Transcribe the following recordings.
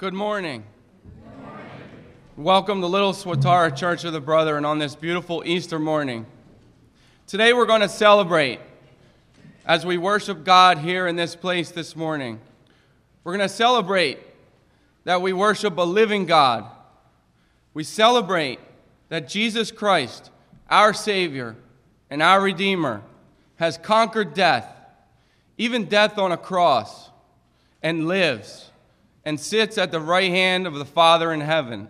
Good morning. Welcome to Little Swatara Church of the Brethren on this beautiful Easter morning. Today we're going to celebrate as we worship God here in this place this morning. We're going to celebrate that we worship a living God. We celebrate that Jesus Christ, our Savior and our Redeemer, has conquered death, even death on a cross, and lives and sits at the right hand of the Father in heaven.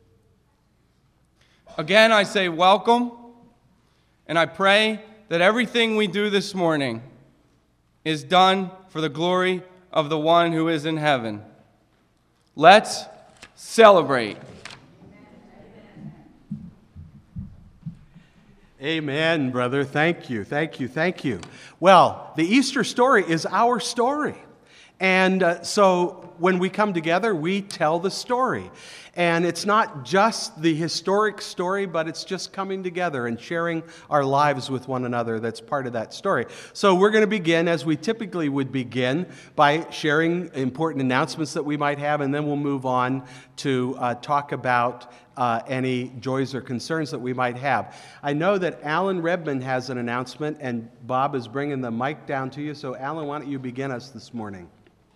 Again, I say welcome, and I pray that everything we do this morning is done for the glory of the one who is in heaven. Let's celebrate. Amen, brother. Thank you, thank you, thank you. Well, the Easter story is our story. And so when we come together, we tell the story. And it's not just the historic story, but it's just coming together and sharing our lives with one another that's part of that story. So we're going to begin, as we typically would begin, by sharing important announcements that we might have, and then we'll move on to talk about any joys or concerns that we might have. I know that Alan Redmond has an announcement, and Bob is bringing the mic down to you. So Alan, why don't you begin us this morning?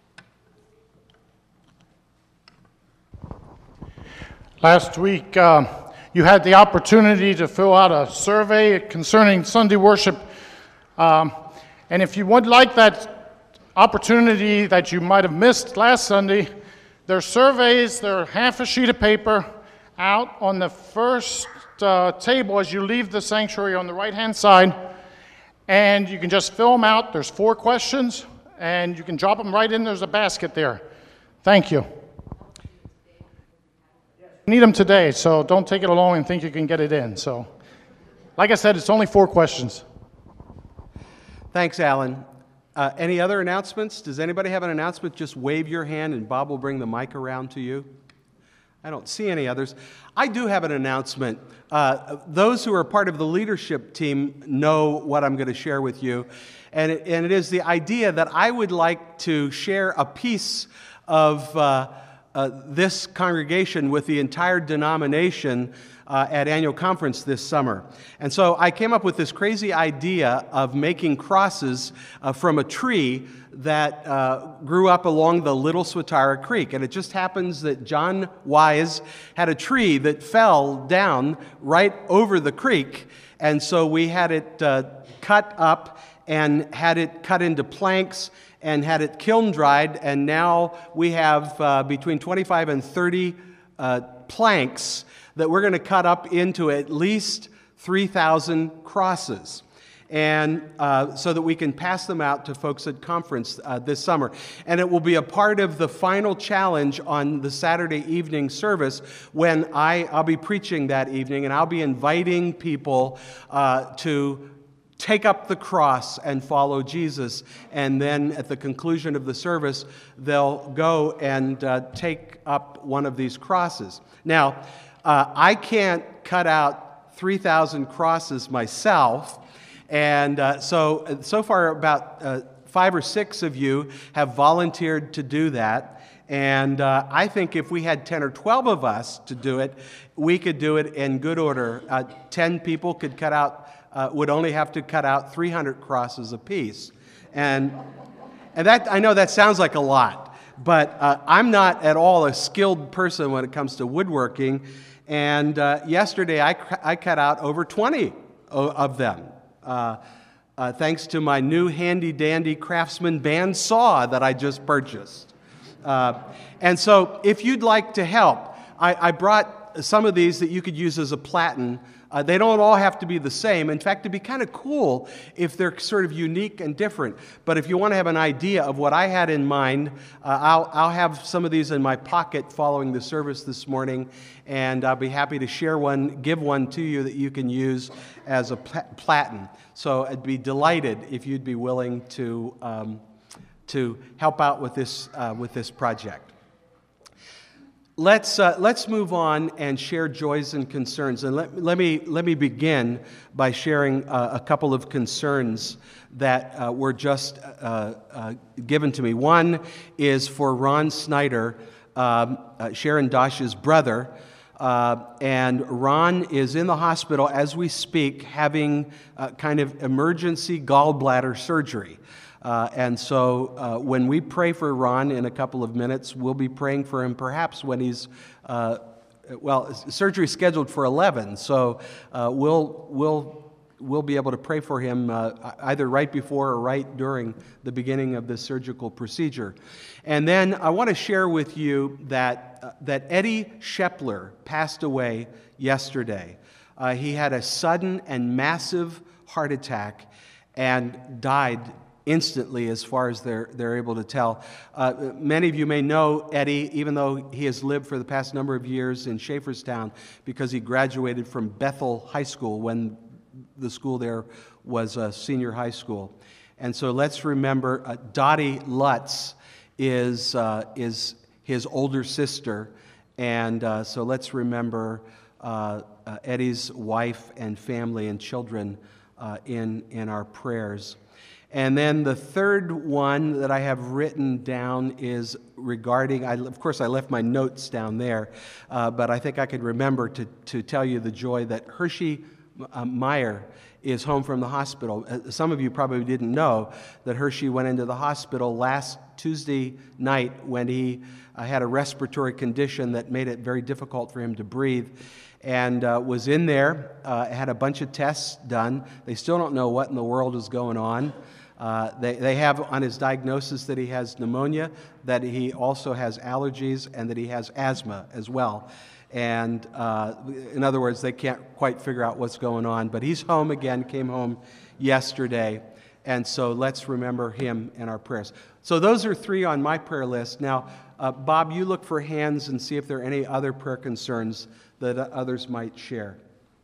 Last week, you had the opportunity to fill out a survey concerning Sunday worship. And if you would like that opportunity that you might have missed last Sunday, there are surveys, they're half a sheet of paper out on the first table as you leave the sanctuary on the right-hand side. And you can just fill them out. There's 4 questions, and you can drop them right in. There's a basket there. Thank you. Need them today, so don't take it along and think you can get it in. So, like I said, it's only 4 questions. Thanks, Alan. Any other announcements? Does anybody have an announcement? Just wave your hand and Bob will bring the mic around to you. I don't see any others. I do have an announcement. Those who are part of the leadership team know what I'm going to share with you. And it is the idea that I would like to share a piece of this congregation with the entire denomination at annual conference this summer. And so I came up with this crazy idea of making crosses from a tree that grew up along the Little Swatara Creek. And it just happens that John Wise had a tree that fell down right over the creek. And so we had it cut up and had it cut into planks and had it kiln dried, and now we have between 25 and 30 planks that we're going to cut up into at least 3,000 crosses, and so that we can pass them out to folks at conference this summer. And it will be a part of the final challenge on the Saturday evening service when I'll be preaching that evening, and I'll be inviting people to take up the cross and follow Jesus. And then at the conclusion of the service, they'll go and take up one of these crosses. Now, I can't cut out 3,000 crosses myself. And so far about 5 or 6 of you have volunteered to do that. And I think if we had 10 or 12 of us to do it, we could do it in good order. 10 people could cut out would only have to cut out 300 crosses apiece. And that, I know that sounds like a lot, but I'm not at all a skilled person when it comes to woodworking. And yesterday I cut out over 20 of them, thanks to my new handy-dandy Craftsman band saw that I just purchased. And so if you'd like to help, I brought some of these that you could use as a platen. They don't all have to be the same. In fact, it'd be kind of cool if they're sort of unique and different. But if you want to have an idea of what I had in mind, I'll have some of these in my pocket following the service this morning, and I'll be happy to share one, give one to you that you can use as a platen. So I'd be delighted if you'd be willing to help out with this project. Let's move on and share joys and concerns. And let me begin by sharing a couple of concerns that were just given to me. One is for Ron Snyder, Sharon Dosh's brother. And Ron is in the hospital as we speak, having kind of emergency gallbladder surgery. And so when we pray for Ron in a couple of minutes, we'll be praying for him perhaps when he's, surgery scheduled for 11. So we'll be able to pray for him either right before or right during the beginning of the surgical procedure. And then I want to share with you that Eddie Shepler passed away yesterday. He had a sudden and massive heart attack and died instantly, as far as they're able to tell. Many of you may know Eddie, even though he has lived for the past number of years in Schaefferstown, because he graduated from Bethel High School when the school there was a senior high school. And so let's remember Dottie Lutz is his older sister, and so let's remember Eddie's wife and family and children in our prayers. And then the third one that I have written down is regarding, of course I left my notes down there, but I think I could remember to tell you the joy that Hershey Meyer is home from the hospital. Some of you probably didn't know that Hershey went into the hospital last Tuesday night when he had a respiratory condition that made it very difficult for him to breathe, and was in there, had a bunch of tests done. They still don't know what in the world is going on. They have on his diagnosis that he has pneumonia, that he also has allergies, and that he has asthma as well. And in other words, they can't quite figure out what's going on. But he's home again, came home yesterday. And so let's remember him in our prayers. So those are three on my prayer list. Now, Bob, you look for hands and see if there are any other prayer concerns that others might share.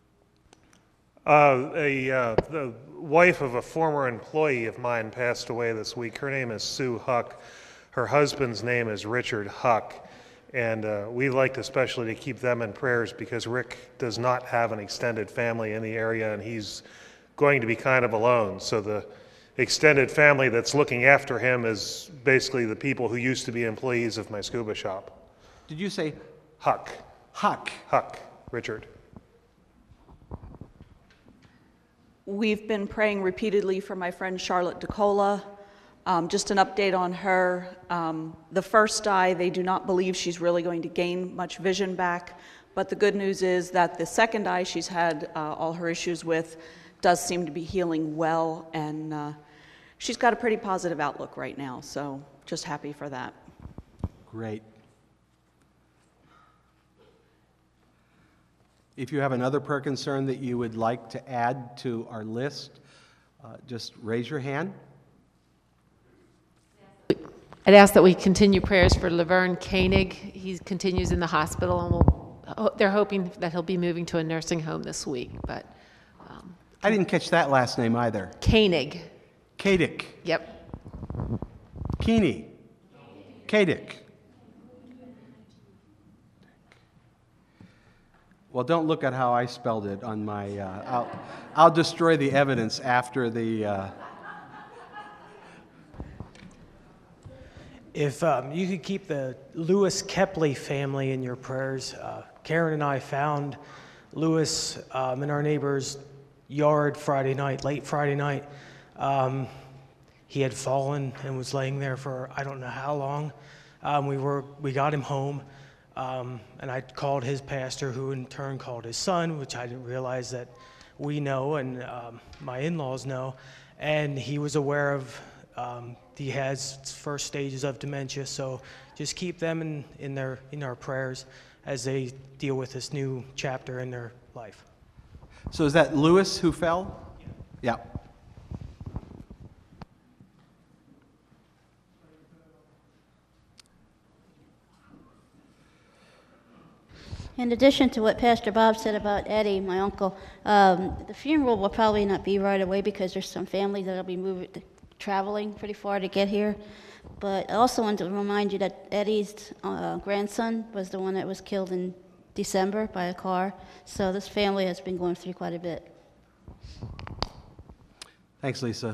The wife of a former employee of mine passed away this week. Her name is Sue Huck. Her husband's name is Richard Huck. And we like especially to keep them in prayers because Rick does not have an extended family in the area, and he's going to be kind of alone. So the extended family that's looking after him is basically the people who used to be employees of my scuba shop. Did you say Huck. Huck? Huck. Richard. We've been praying repeatedly for my friend Charlotte DeCola. Just an update on her. The first eye, they do not believe she's really going to gain much vision back, but the good news is that the second eye she's had all her issues with does seem to be healing well, and she's got a pretty positive outlook right now, so just happy for that. Great. If you have another prayer concern that you would like to add to our list, just raise your hand. I'd ask that we continue prayers for Laverne Koenig. He continues in the hospital, and they're hoping that he'll be moving to a nursing home this week. But I didn't catch that last name either. Koenig. Kadick. Yep. Keeney. Kadick. Well, don't look at how I spelled it on my. I'll destroy the evidence after the. If you could keep the Lewis Kepley family in your prayers. Karen and I found Lewis in our neighbor's yard Friday night, late Friday night. He had fallen and was laying there for I don't know how long. We got him home, and I called his pastor, who in turn called his son, which I didn't realize that we know and my in-laws know, and he was aware of. He has first stages of dementia, so just keep them in our prayers as they deal with this new chapter in their life. So is that Lewis who fell? Yeah. In addition to what Pastor Bob said about Eddie, my uncle, the funeral will probably not be right away because there's some families that will be traveling pretty far to get here. But I also want to remind you that Eddie's grandson was the one that was killed in December by a car. So this family has been going through quite a bit. Thanks, Lisa.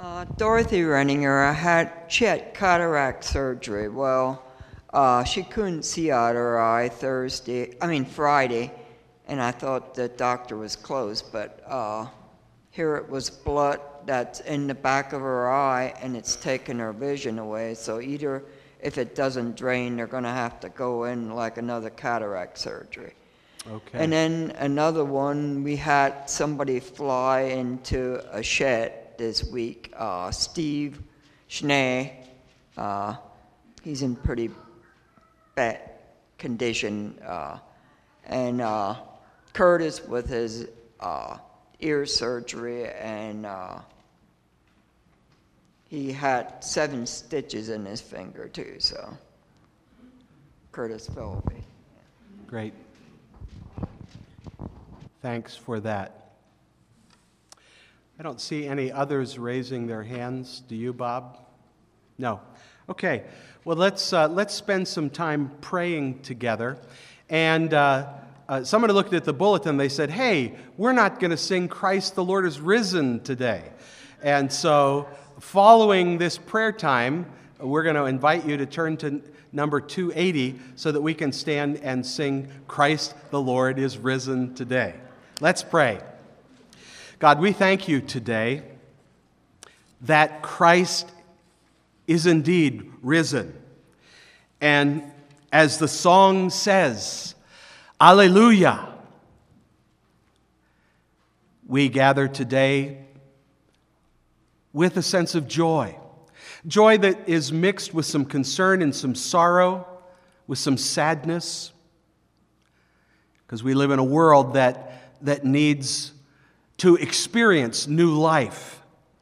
Dorothy Renninger she had cataract surgery. Well, she couldn't see out her eye Friday, and I thought the doctor was closed, but here it was blood that's in the back of her eye, and it's taken her vision away. So either if it doesn't drain, they're going to have to go in like another cataract surgery. Okay. And then another one, we had somebody fly into a shed this week, Steve Schnee. He's in pretty bad condition. And Curtis with his ear surgery, and he had 7 stitches in his finger too, so Curtis Philby. Great. Thanks for that. I don't see any others raising their hands. Do you, Bob? No. Okay. Well, let's spend some time praying together. And somebody looked at the bulletin. They said, "Hey, we're not going to sing 'Christ the Lord is Risen' today." And so, following this prayer time, we're going to invite you to turn to number 280 so that we can stand and sing 'Christ the Lord is Risen' today. Let's pray. God, we thank you today that Christ is indeed risen. And as the song says, Alleluia, we gather today with a sense of joy. Joy that is mixed with some concern and some sorrow, with some sadness. Because we live in a world that needs to experience new life,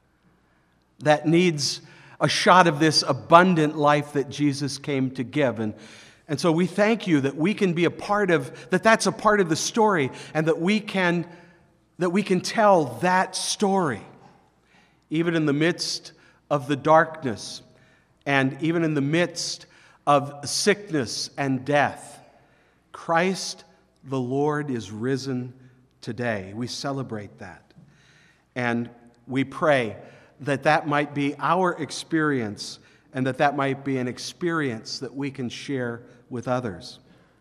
that needs a shot of this abundant life that Jesus came to give. And so we thank you that we can be a part of, that's a part of the story, and that we can tell that story, even in the midst of the darkness, and even in the midst of sickness and death. Christ the Lord is risen today. We celebrate that. And we pray that might be our experience, and that might be an experience that we can share with others.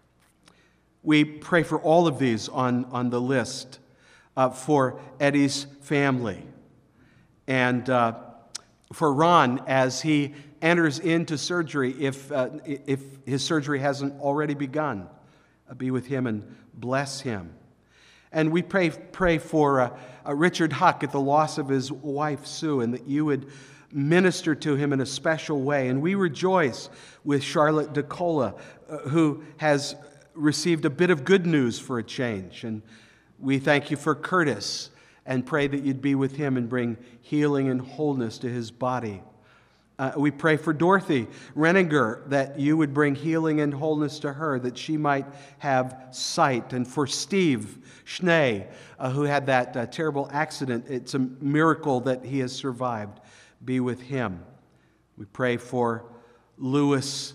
We pray for all of these on the list, for Eddie's family, and for Ron as he enters into surgery, if his surgery hasn't already begun. Be with him and bless him. And we pray for Richard Huck at the loss of his wife, Sue, and that you would minister to him in a special way. And we rejoice with Charlotte DeCola, who has received a bit of good news for a change. And we thank you for Curtis and pray that you'd be with him and bring healing and wholeness to his body. We pray for Dorothy Renninger, that you would bring healing and wholeness to her, that she might have sight. And for Steve Schnee, who had that terrible accident, it's a miracle that he has survived. Be with him. We pray for Lewis,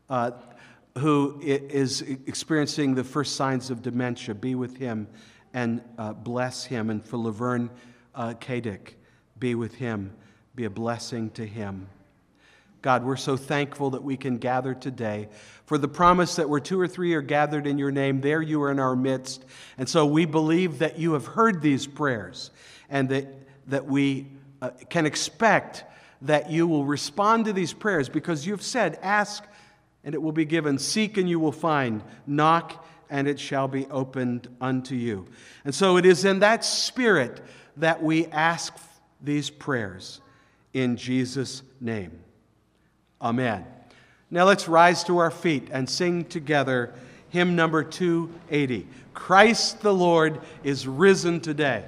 who is experiencing the first signs of dementia. Be with him and bless him. And for Laverne Kadick, be with him. Be a blessing to him. God, we're so thankful that we can gather today for the promise that where 2 or 3 are gathered in your name, there you are in our midst. And so we believe that you have heard these prayers, and that we can expect that you will respond to these prayers, because you've said, ask and it will be given, seek and you will find, knock and it shall be opened unto you. And so it is in that spirit that we ask these prayers in Jesus' name. Amen. Now let's rise to our feet and sing together hymn number 280. Christ the Lord is risen today.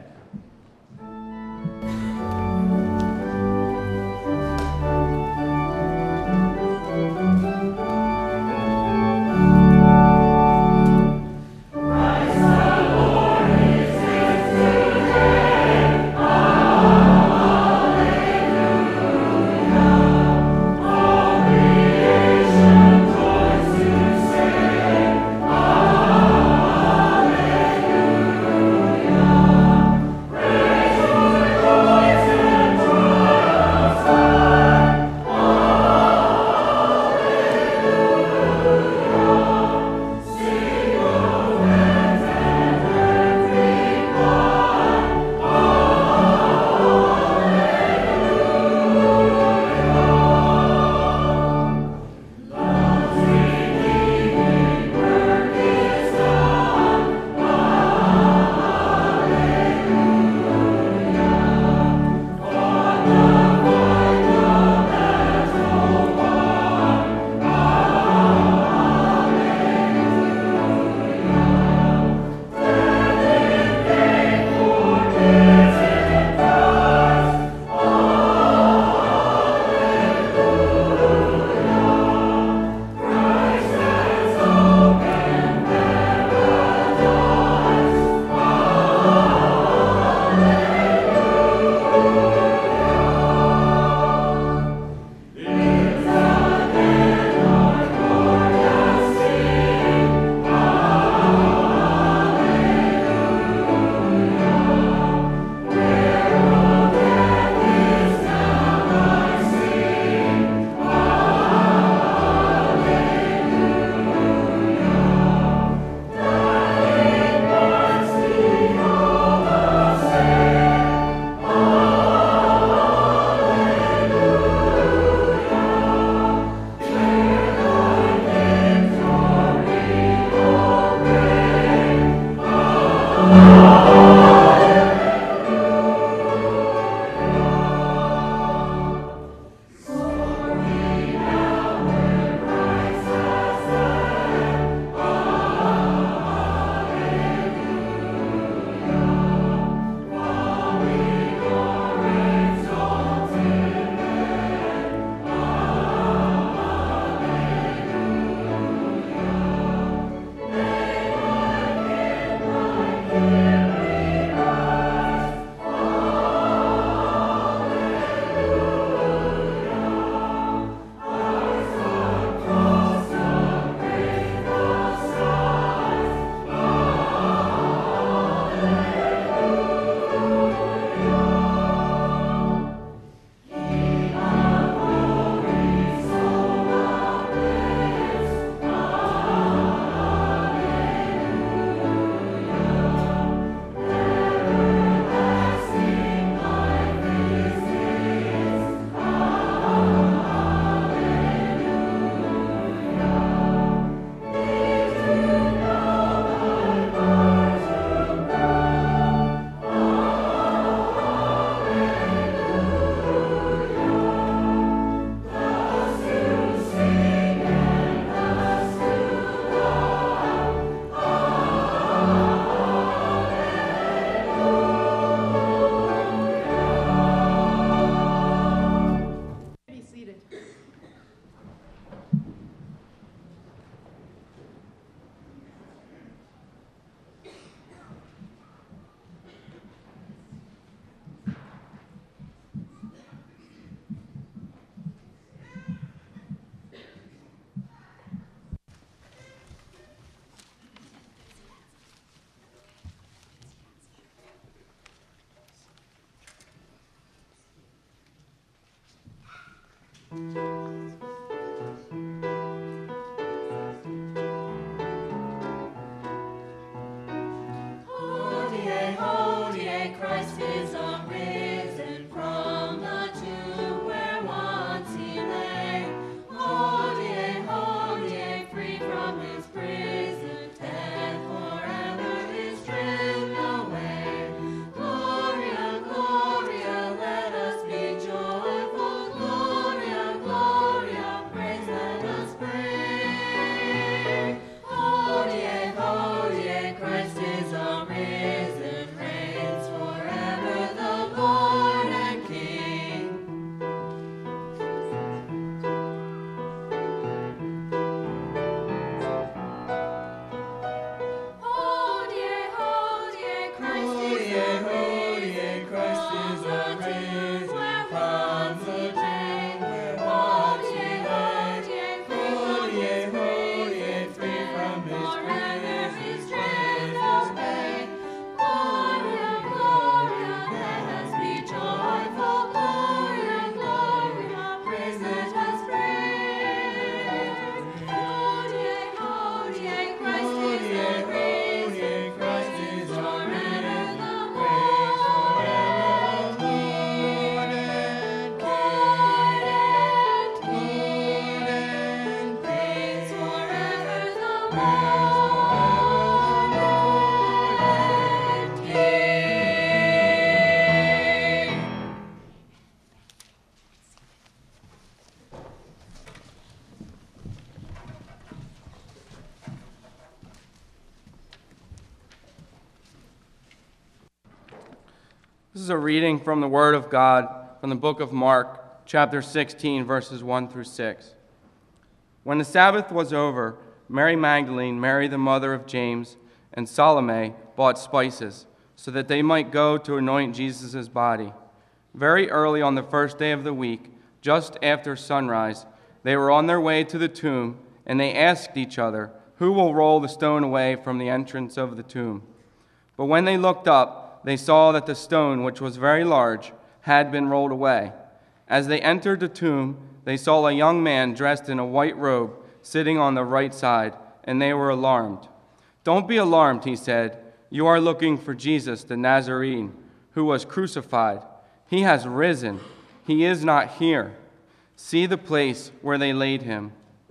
This is a reading from the Word of God from the book of Mark, chapter 16, verses 1 through 6. When the Sabbath was over, Mary Magdalene, Mary the mother of James, and Salome bought spices, so that they might go to anoint Jesus' body. Very early on the first day of the week, just after sunrise, they were on their way to the tomb, and they asked each other, "Who will roll the stone away from the entrance of the tomb?" But when they looked up, they saw that the stone, which was very large, had been rolled away. As they entered the tomb, they saw a young man dressed in a white robe sitting on the right side, and they were alarmed. "Don't be alarmed," he said. "You are looking for Jesus, the Nazarene, who was crucified. He has risen. He is not here. See the place where they laid him.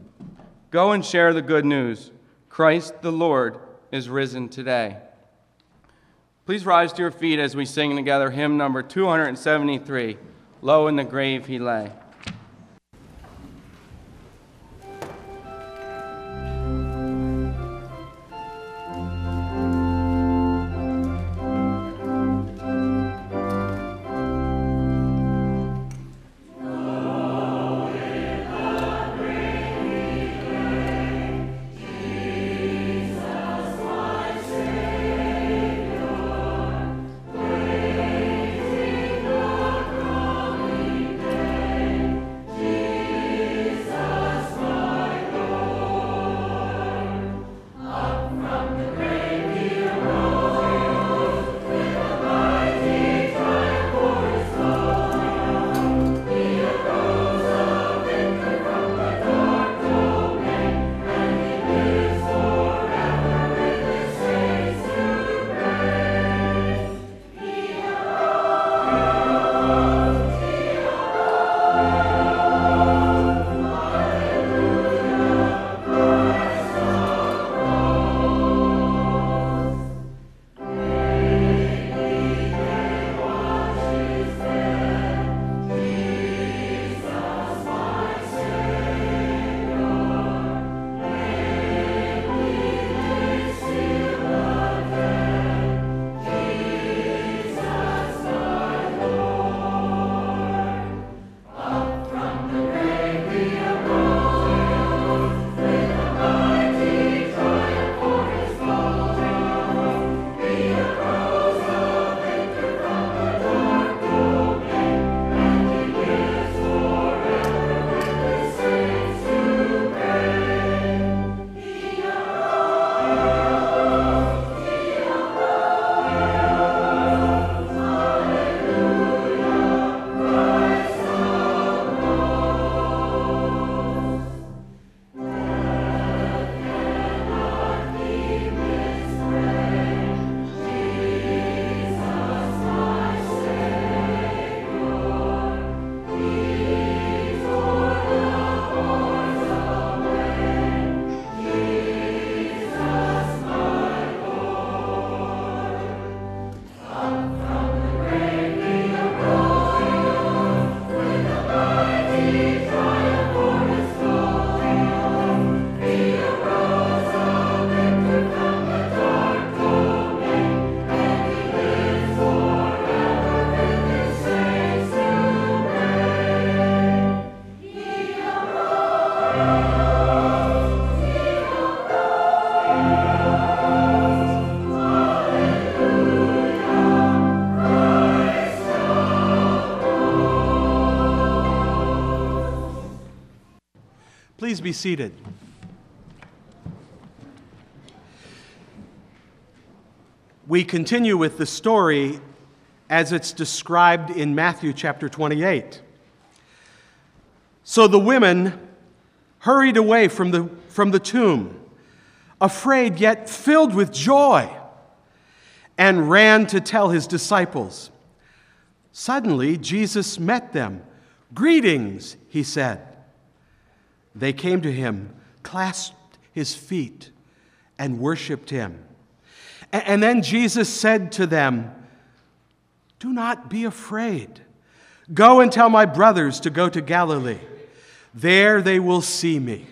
Go and share the good news. Christ the Lord is risen today." Please rise to your feet as we sing together hymn number 273, "Low in the Grave He Lay." Day. Please be seated. We continue with the story as it's described in Matthew chapter 28. So the women hurried away from the tomb, afraid yet filled with joy, and ran to tell his disciples. Suddenly, Jesus met them. "Greetings," he said. They came to him, clasped his feet, and worshiped him. And then Jesus said to them, "Do not be afraid. Go and tell my brothers to go to Galilee. There they will see me."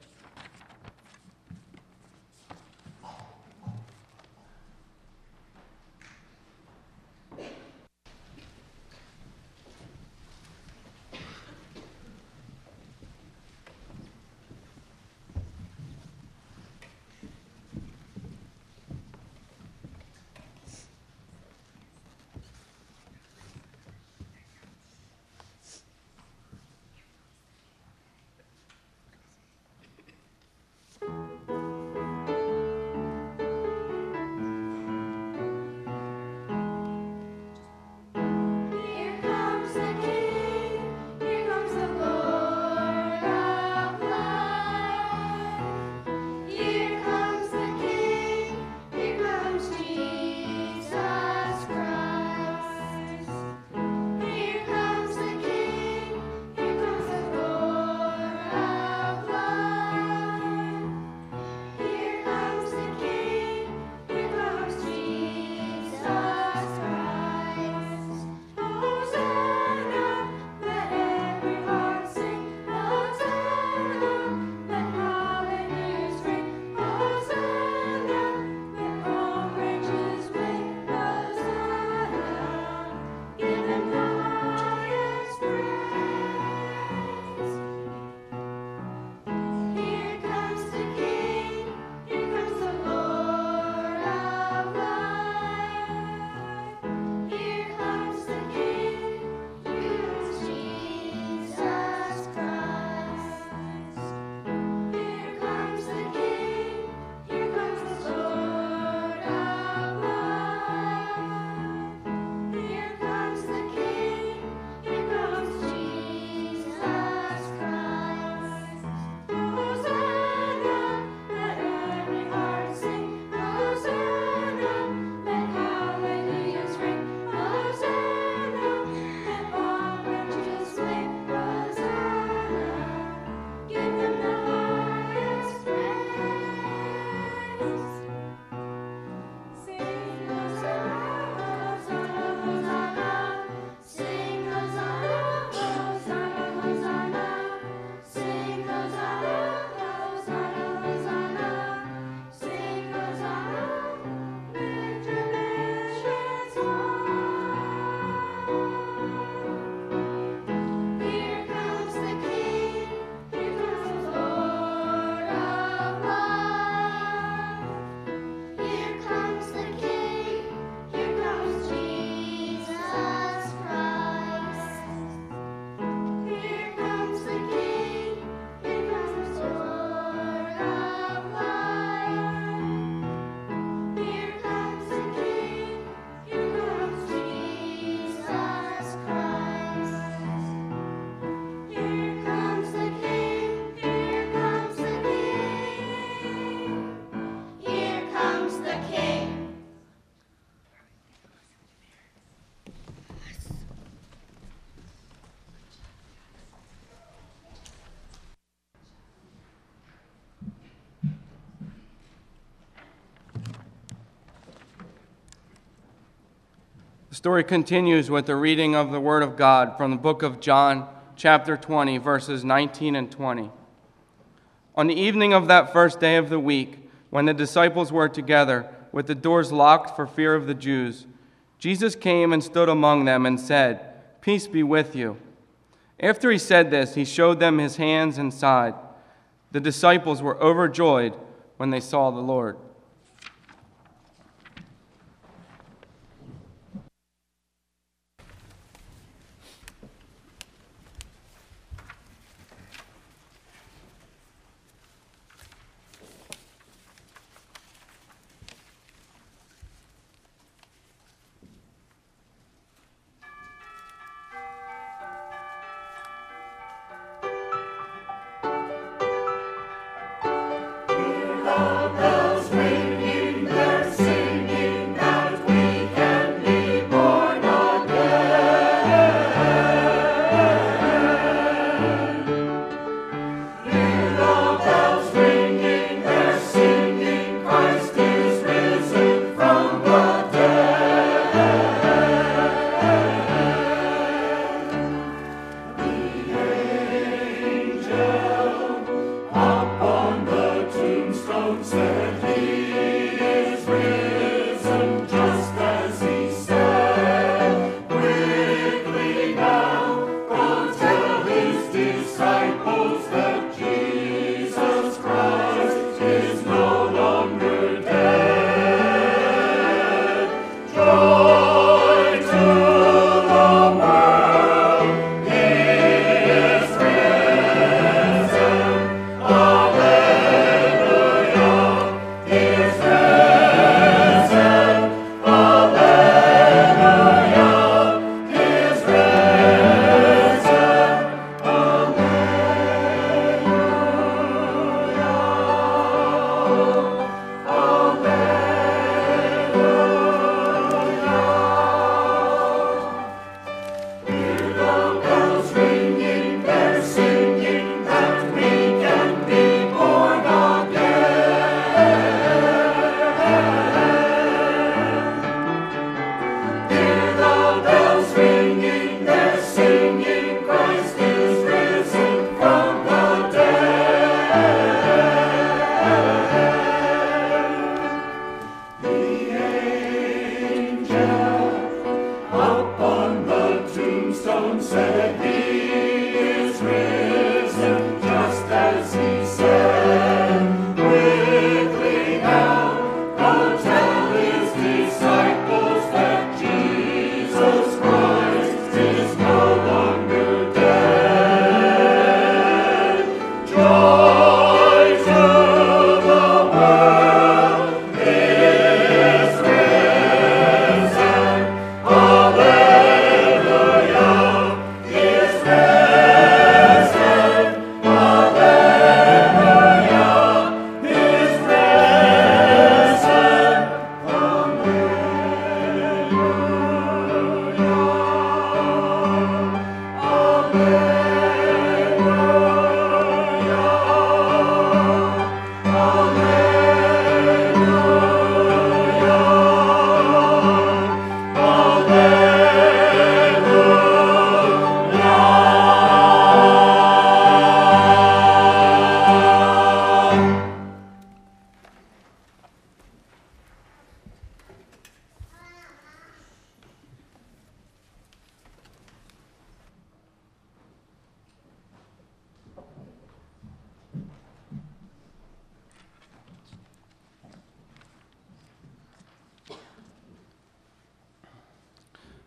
The story continues with the reading of the Word of God from the book of John, chapter 20, verses 19 and 20. On the evening of that first day of the week, when the disciples were together, with the doors locked for fear of the Jews, Jesus came and stood among them and said, "Peace be with you." After he said this, he showed them his hands and side. The disciples were overjoyed when they saw the Lord.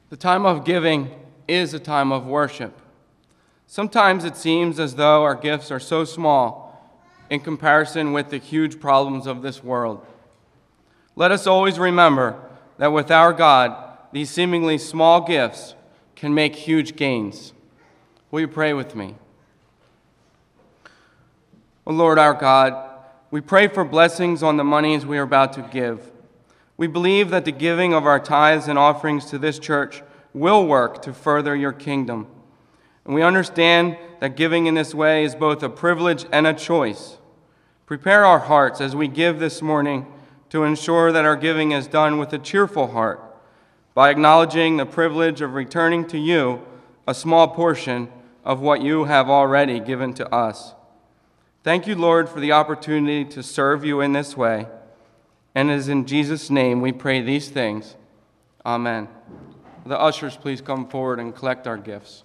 The time of giving is a time of worship. Sometimes it seems as though our gifts are so small in comparison with the huge problems of this world. Let us always remember that with our God, these seemingly small gifts can make huge gains. Will you pray with me? O Lord our God, we pray for blessings on the monies we are about to give. We believe that the giving of our tithes and offerings to this church will work to further your kingdom. And we understand that giving in this way is both a privilege and a choice. Prepare our hearts as we give this morning to ensure that our giving is done with a cheerful heart, by acknowledging the privilege of returning to you a small portion of what you have already given to us. Thank you, Lord, for the opportunity to serve you in this way. And it is in Jesus' name we pray these things. Amen. The ushers, please come forward and collect our gifts.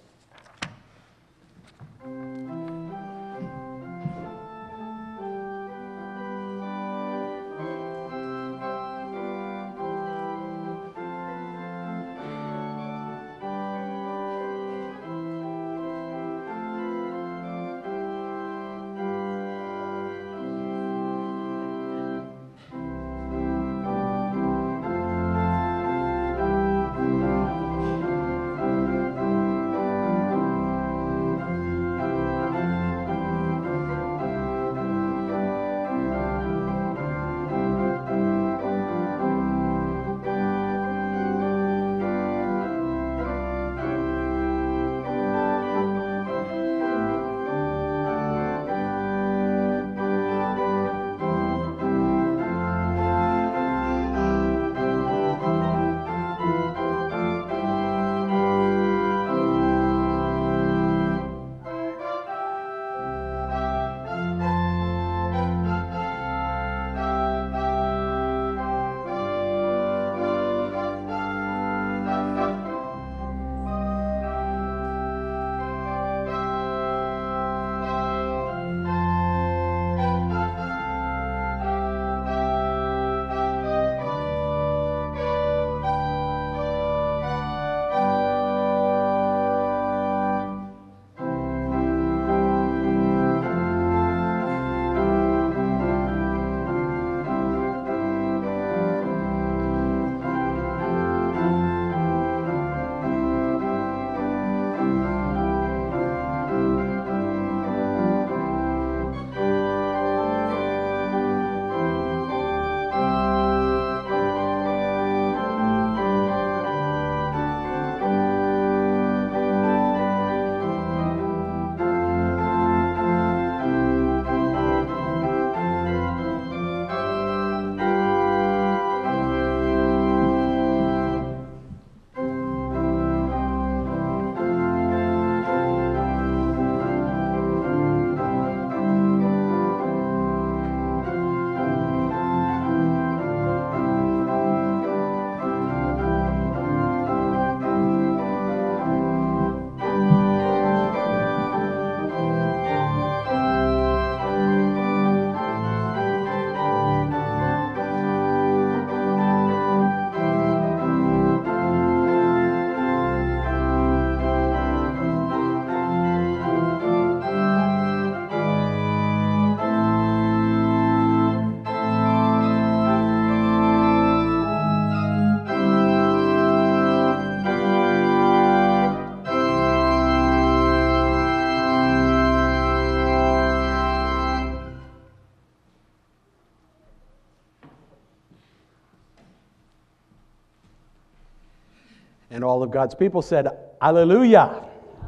And all of God's people said, Alleluia.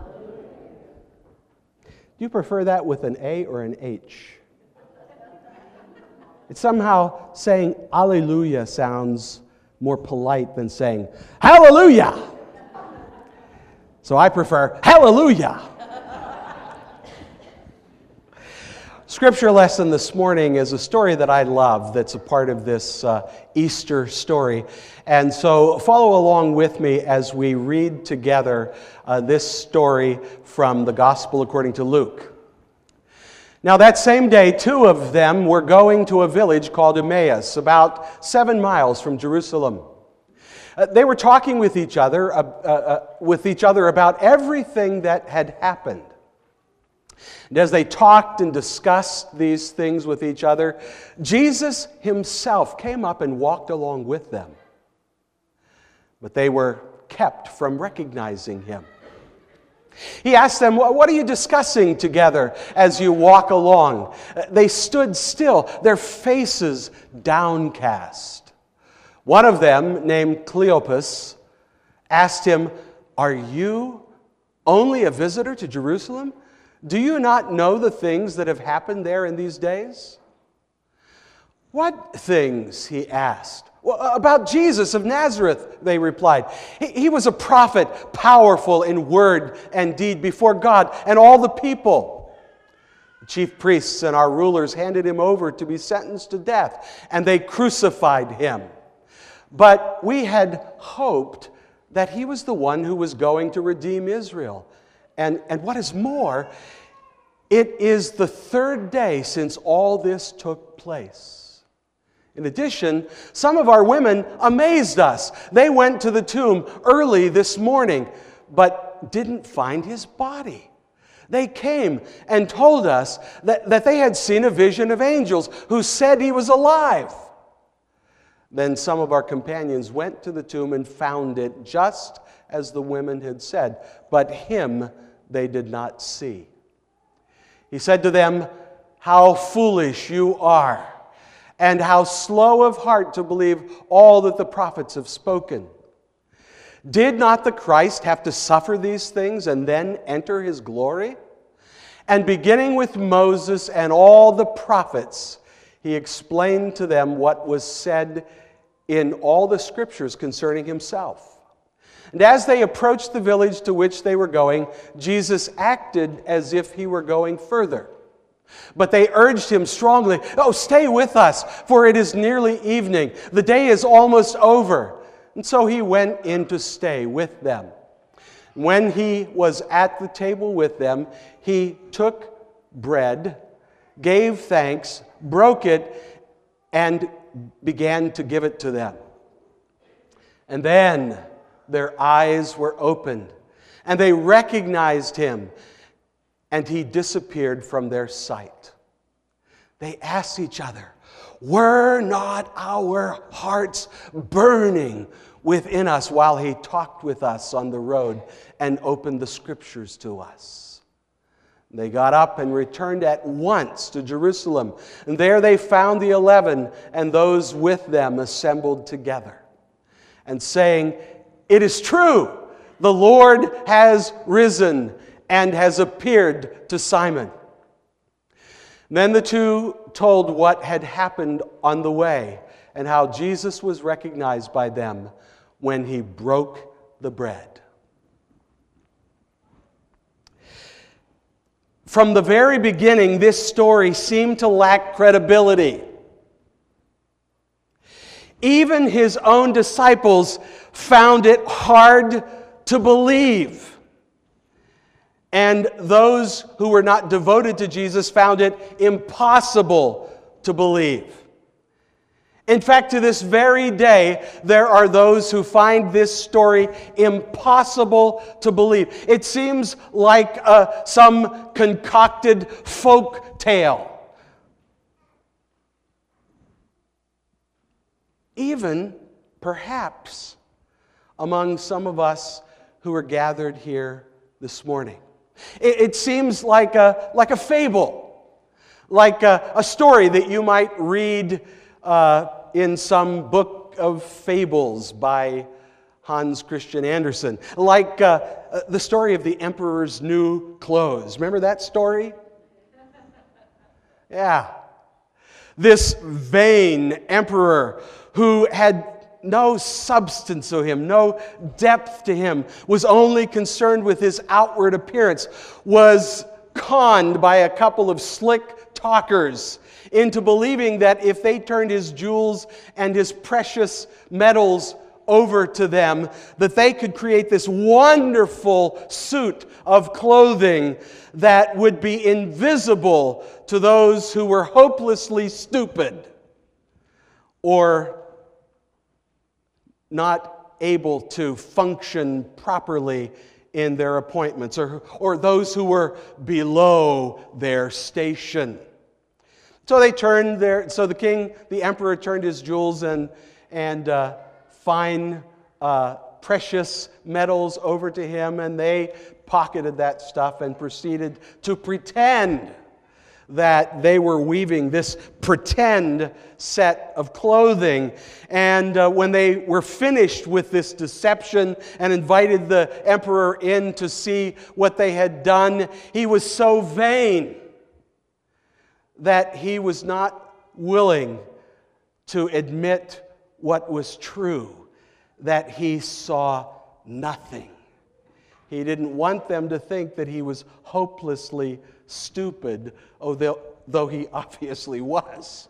Do you prefer that with an A or an H? It's somehow saying Alleluia sounds more polite than saying Hallelujah. So I prefer Hallelujah. Scripture lesson this morning is a story that I love that's a part of this Easter story. And so follow along with me as we read together this story from the Gospel according to Luke. Now that same day, 2 of them were going to a village called Emmaus, about 7 miles from Jerusalem. They were talking with each other about everything that had happened. And as they talked and discussed these things with each other, Jesus himself came up and walked along with them. But they were kept from recognizing him. He asked them, "What are you discussing together as you walk along?" They stood still, their faces downcast. One of them, named Cleopas, asked him, "Are you only a visitor to Jerusalem? Do you not know the things that have happened there in these days?" "What things?" he asked. "Well, about Jesus of Nazareth," they replied. He was a prophet, powerful in word and deed before God and all the people. The chief priests and our rulers handed him over to be sentenced to death, and they crucified him. But we had hoped that he was the one who was going to redeem Israel. And what is more, it is the third day since all this took place. In addition, some of our women amazed us. They went to the tomb early this morning, but didn't find his body. They came and told us that they had seen a vision of angels who said he was alive. Then some of our companions went to the tomb and found it just as the women had said, but him they did not see. He said to them, "How foolish you are, and how slow of heart to believe all that the prophets have spoken. Did not the Christ have to suffer these things and then enter his glory?" And beginning with Moses and all the prophets, he explained to them what was said in all the scriptures concerning himself. And as they approached the village to which they were going, Jesus acted as if he were going further. But they urged him strongly, "Oh, stay with us, for it is nearly evening. The day is almost over." And so he went in to stay with them. When he was at the table with them, he took bread, gave thanks, broke it, and began to give it to them. And then their eyes were opened, and they recognized him, and he disappeared from their sight. They asked each other, "Were not our hearts burning within us while he talked with us on the road and opened the scriptures to us?" They got up and returned at once to Jerusalem, and there they found the 11 and those with them assembled together, and saying, "It is true, the Lord has risen and has appeared to Simon." Then the two told what had happened on the way and how Jesus was recognized by them when he broke the bread. From the very beginning, this story seemed to lack credibility. Even his own disciples found it hard to believe. And those who were not devoted to Jesus found it impossible to believe. In fact, to this very day, there are those who find this story impossible to believe. It seems like some concocted folk tale. Even, perhaps, among some of us who are gathered here this morning. It seems like a fable, like a story that you might read in some book of fables by Hans Christian Andersen, like the story of the Emperor's New Clothes. Remember that story? Yeah. This vain emperor who had no substance to him, no depth to him, was only concerned with his outward appearance, was conned by a couple of slick talkers into believing that if they turned his jewels and his precious metals over to them, that they could create this wonderful suit of clothing that would be invisible to those who were hopelessly stupid or not able to function properly in their appointments, or those who were below their station. So the emperor turned his jewels and fine precious metals over to him, and they pocketed that stuff and proceeded to pretend that they were weaving this pretend set of clothing. And when they were finished with this deception and invited the emperor in to see what they had done, he was so vain that he was not willing to admit what was true, that he saw nothing. He didn't want them to think that he was hopelessly stupid, though he obviously was.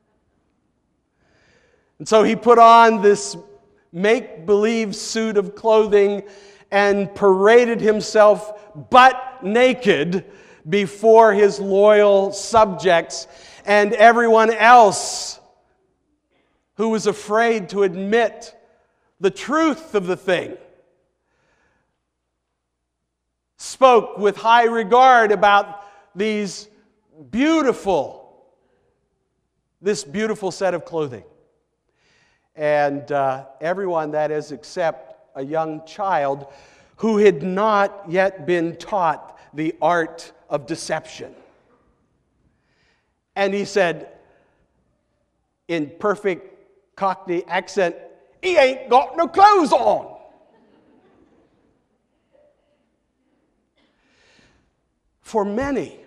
And so he put on this make-believe suit of clothing and paraded himself butt naked before his loyal subjects and everyone else who was afraid to admit the truth of the thing. Spoke with high regard about this beautiful set of clothing. And everyone, that is, except a young child who had not yet been taught the art of deception. And he said, in perfect Cockney accent, "He ain't got no clothes on." For many,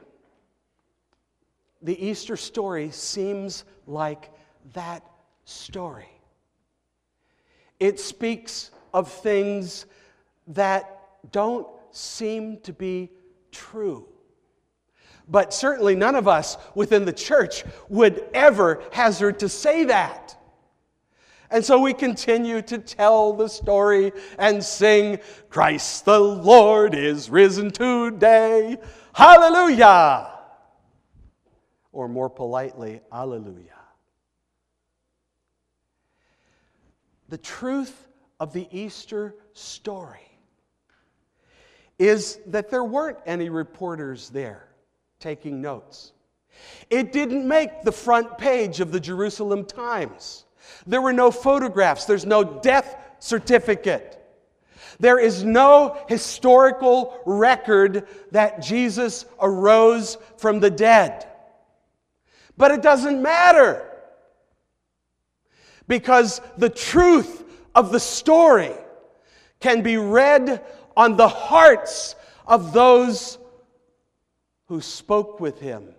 the Easter story seems like that story. It speaks of things that don't seem to be true. But certainly none of us within the church would ever hazard to say that. And so we continue to tell the story and sing, "Christ the Lord is risen today. Hallelujah!" Or more politely, Alleluia. The truth of the Easter story is that there weren't any reporters there taking notes. It didn't make the front page of the Jerusalem Times. There were no photographs. There's no death certificate. There is no historical record that Jesus arose from the dead. But it doesn't matter, because the truth of the story can be read on the hearts of those who spoke with him,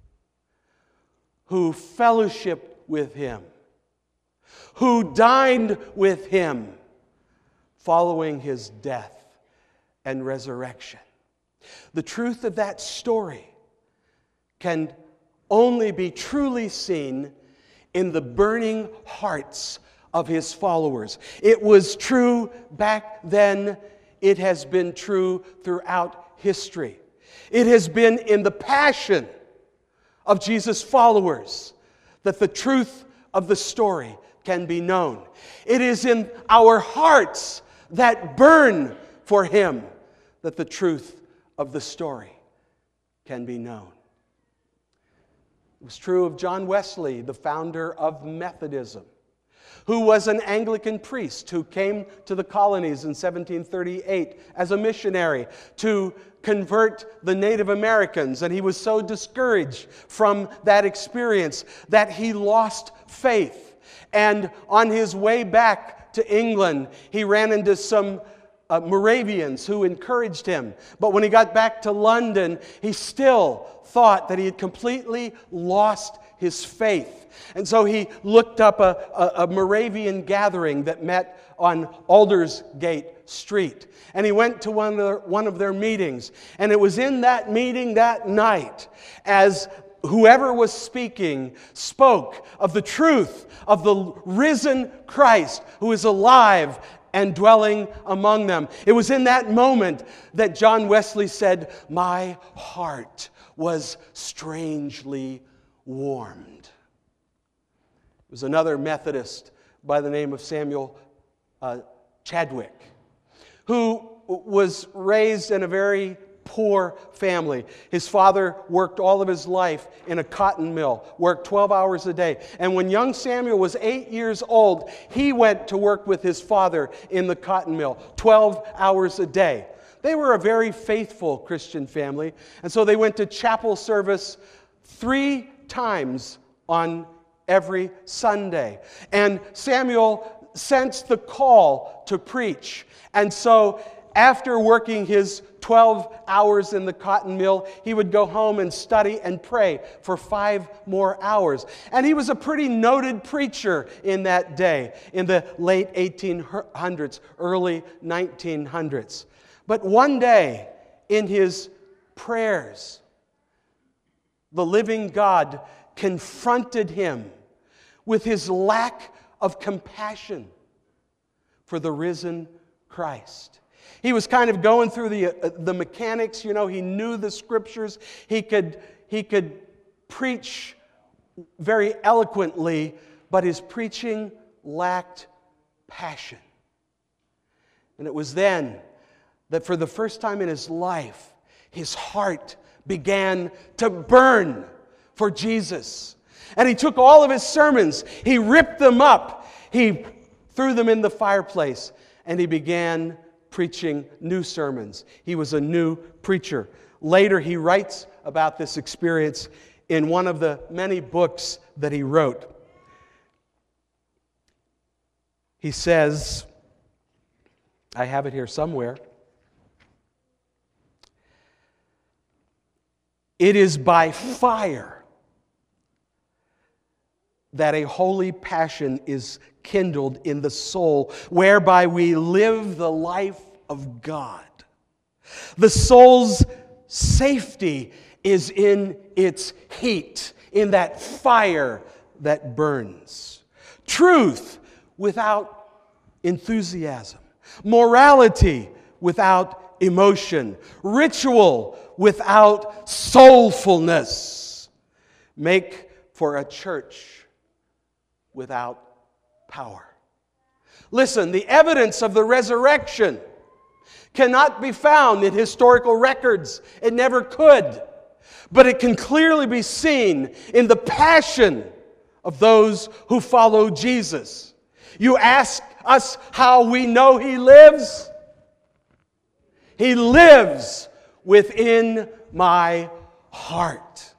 who fellowshiped with him, who dined with him following his death and resurrection. The truth of that story can only be truly seen in the burning hearts of his followers. It was true back then. It has been true throughout history. It has been in the passion of Jesus' followers that the truth of the story can be known. It is in our hearts that burn for him that the truth of the story can be known. It was true of John Wesley, the founder of Methodism, who was an Anglican priest who came to the colonies in 1738 as a missionary to convert the Native Americans. And he was so discouraged from that experience that he lost faith. And on his way back to England, he ran into some Moravians who encouraged him. But when he got back to London, he still thought that he had completely lost his faith. And so he looked up a Moravian gathering that met on Aldersgate Street. And he went to one of their meetings. And it was in that meeting that night, as whoever was speaking spoke of the truth of the risen Christ who is alive and dwelling among them. It was in that moment that John Wesley said, "My heart was strangely warmed." It was another Methodist by the name of Samuel Chadwick, who was raised in a very poor family. His father worked all of his life in a cotton mill, worked 12 hours a day. And when young Samuel was 8 years old, he went to work with his father in the cotton mill, 12 hours a day. They were a very faithful Christian family, and so they went to chapel service 3 times on every Sunday. And Samuel sensed the call to preach. And so after working his 12 hours in the cotton mill, he would go home and study and pray for 5 more hours. And he was a pretty noted preacher in that day, in the late 1800s, early 1900s. But one day, in his prayers, the living God confronted him with his lack of compassion for the risen Christ. He was kind of going through the mechanics, you know, he knew the scriptures, he could preach very eloquently, but his preaching lacked passion. And it was then that for the first time in his life, his heart began to burn for Jesus. And he took all of his sermons, he ripped them up, he threw them in the fireplace, and he began preaching new sermons. He was a new preacher. Later, he writes about this experience in one of the many books that he wrote. He says, I have it here somewhere, "It is by fire that a holy passion is kindled in the soul, whereby we live the life of God. The soul's safety is in its heat, in that fire that burns. Truth without enthusiasm, morality without emotion, ritual without soulfulness make for a church without power." Listen, the evidence of the resurrection cannot be found in historical records. It never could. But it can clearly be seen in the passion of those who follow Jesus. You ask us how we know He lives? He lives within my heart.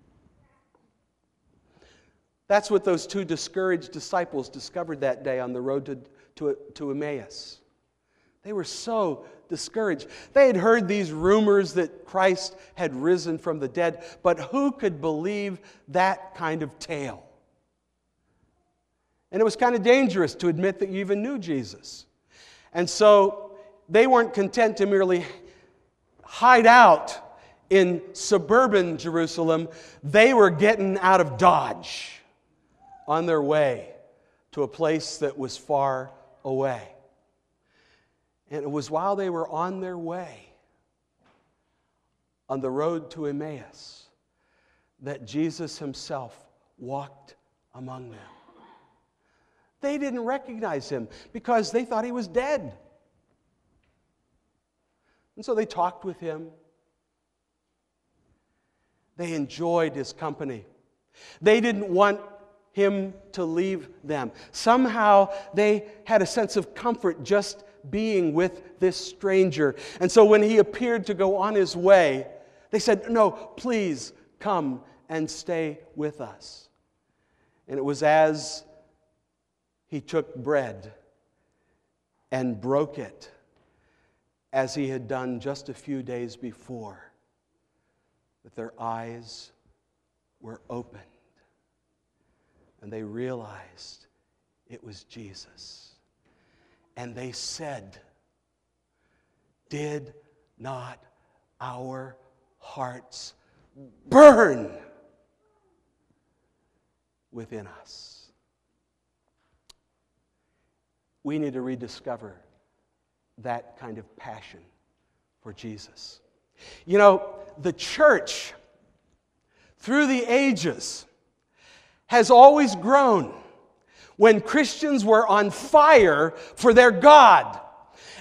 That's what those 2 discouraged disciples discovered that day on the road to Emmaus. They were so discouraged. They had heard these rumors that Christ had risen from the dead, but who could believe that kind of tale? And it was kind of dangerous to admit that you even knew Jesus. And so they weren't content to merely hide out in suburban Jerusalem. They were getting out of Dodge on their way to a place that was far away. And it was while they were on their way, on the road to Emmaus, that Jesus Himself walked among them. They didn't recognize Him because they thought He was dead. And so they talked with Him. They enjoyed His company. They didn't want Him to leave them. Somehow they had a sense of comfort just being with this stranger. And so when He appeared to go on His way, they said, "No, please come and stay with us." And it was as He took bread and broke it, as He had done just a few days before, that their eyes were opened and they realized it was Jesus. And they said, "Did not our hearts burn within us?" We need to rediscover that kind of passion for Jesus. You know, the church, through the ages, has always grown when Christians were on fire for their God.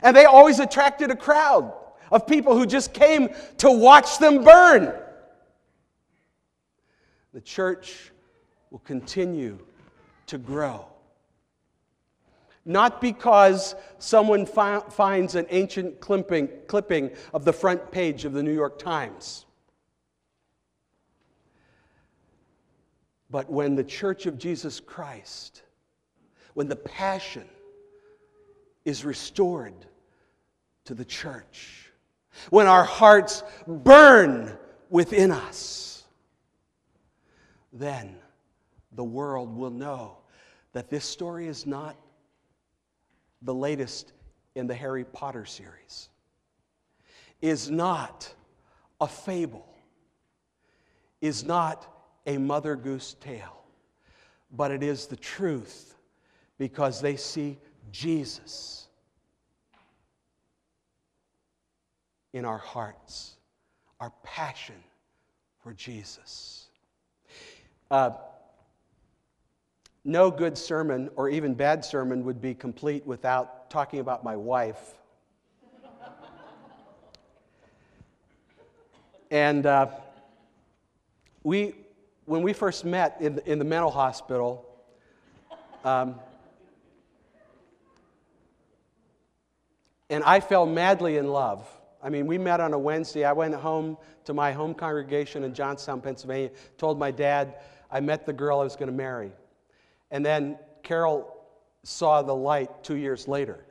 And they always attracted a crowd of people who just came to watch them burn. The church will continue to grow. Not because someone finds an ancient clipping of the front page of the New York Times, but when the Church of Jesus Christ, when the passion is restored to the church, when our hearts burn within us, then the world will know that this story is not the latest in the Harry Potter series, is not a fable, is not a Mother Goose tale, but it is the truth, because they see Jesus in our hearts, our passion for Jesus. No good sermon, or even bad sermon, would be complete without talking about my wife. And when we first met in the mental hospital, and I fell madly in love. I mean, we met on a Wednesday. I went home to my home congregation in Johnstown, Pennsylvania, told my dad I met the girl I was going to marry. And then Carol saw the light 2 years later.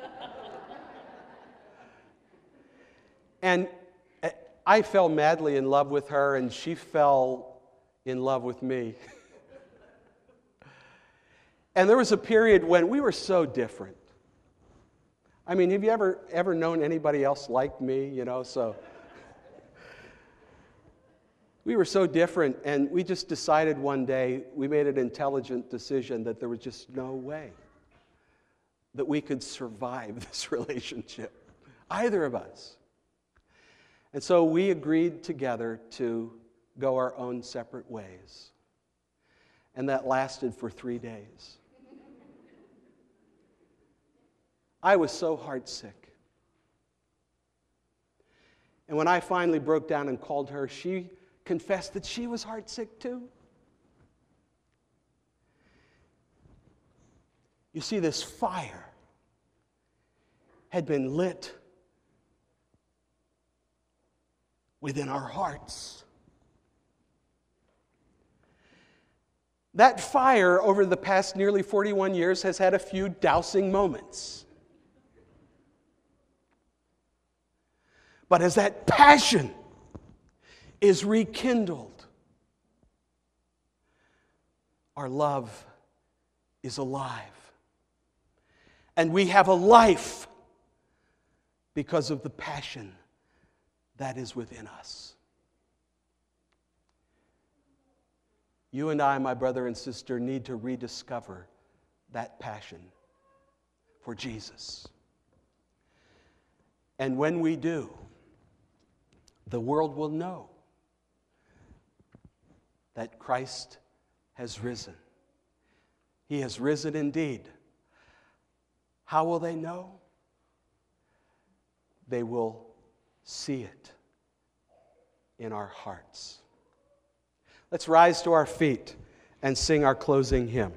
And I fell madly in love with her, and she fell in love with me. And there was a period when we were so different. I mean, have you ever known anybody else like me, so... We were so different, and we just decided one day, we made an intelligent decision that there was just no way that we could survive this relationship, either of us. And so we agreed together to go our own separate ways. And that lasted for 3 days. I was so heartsick. And when I finally broke down and called her, she confessed that she was heartsick too. You see, this fire had been lit within our hearts. That fire, over the past nearly 41 years, has had a few dousing moments. But as that passion is rekindled, our love is alive. And we have a life because of the passion that is within us. You and I, my brother and sister, need to rediscover that passion for Jesus. And when we do, the world will know that Christ has risen. He has risen indeed. How will they know? They will see it in our hearts. Let's rise to our feet and sing our closing hymn.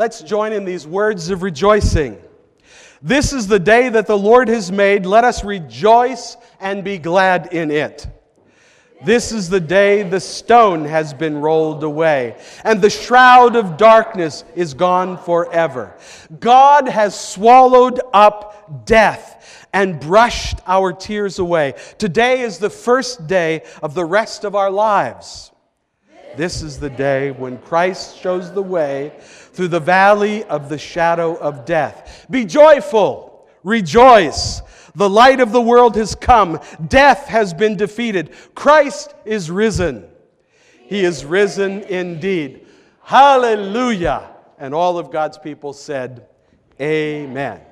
let's join in these words of rejoicing. This is the day that the Lord has made. Let us rejoice and be glad in it. This is the day the stone has been rolled away, and the shroud of darkness is gone forever. God has swallowed up death and brushed our tears away. Today is the first day of the rest of our lives. This is the day when Christ shows the way through the valley of the shadow of death. Be joyful, rejoice. The light of the world has come. Death has been defeated. Christ is risen. He is risen indeed. Hallelujah. And all of God's people said, Amen.